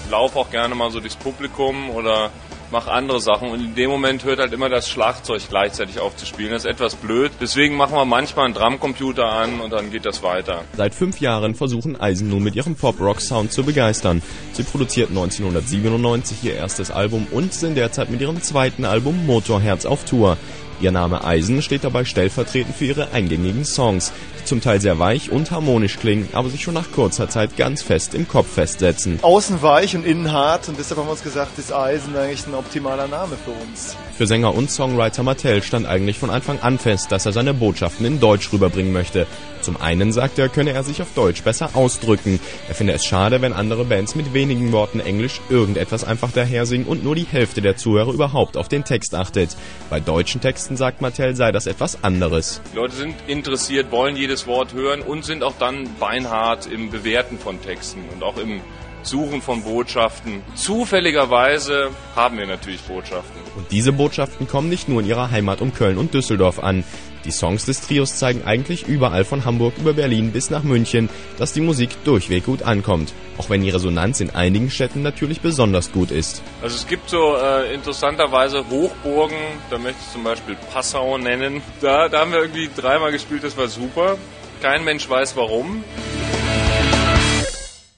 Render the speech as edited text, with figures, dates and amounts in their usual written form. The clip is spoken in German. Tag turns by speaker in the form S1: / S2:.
S1: laufe auch gerne mal so durchs Publikum oder mache andere Sachen. Und in dem Moment hört halt immer das Schlagzeug gleichzeitig auf zu spielen. Das ist etwas blöd. Deswegen machen wir manchmal einen Drumcomputer an und dann geht das weiter.
S2: Seit 5 Jahren versuchen Eisen nun mit ihrem Pop-Rock-Sound zu begeistern. Sie produzierten 1997 ihr erstes Album und sind derzeit mit ihrem zweiten Album Motorherz auf Tour. Ihr Name Eisen steht dabei stellvertretend für ihre eingängigen Songs, die zum Teil sehr weich und harmonisch klingen, aber sich schon nach kurzer Zeit ganz fest im Kopf festsetzen.
S3: Außen weich und innen hart und deshalb haben wir uns gesagt, ist Eisen eigentlich ein optimaler Name für uns.
S2: Für Sänger und Songwriter Martell stand eigentlich von Anfang an fest, dass er seine Botschaften in Deutsch rüberbringen möchte. Zum einen sagt er, könne er sich auf Deutsch besser ausdrücken. Er finde es schade, wenn andere Bands mit wenigen Worten Englisch irgendetwas einfach dahersingen und nur die Hälfte der Zuhörer überhaupt auf den Text achtet. Bei deutschen Texten, sagt Martell, sei das etwas anderes.
S1: Die Leute sind interessiert, wollen jedes Wort hören und sind auch dann beinhart im Bewerten von Texten und auch im Suchen von Botschaften. Zufälligerweise haben wir natürlich Botschaften.
S2: Und diese Botschaften kommen nicht nur in ihrer Heimat um Köln und Düsseldorf an. Die Songs des Trios zeigen eigentlich überall von Hamburg über Berlin bis nach München, dass die Musik durchweg gut ankommt. Auch wenn die Resonanz in einigen Städten natürlich besonders gut ist.
S1: Also es gibt so interessanterweise Hochburgen, da möchte ich zum Beispiel Passau nennen. Da haben wir irgendwie 3-mal gespielt, das war super. Kein Mensch weiß warum.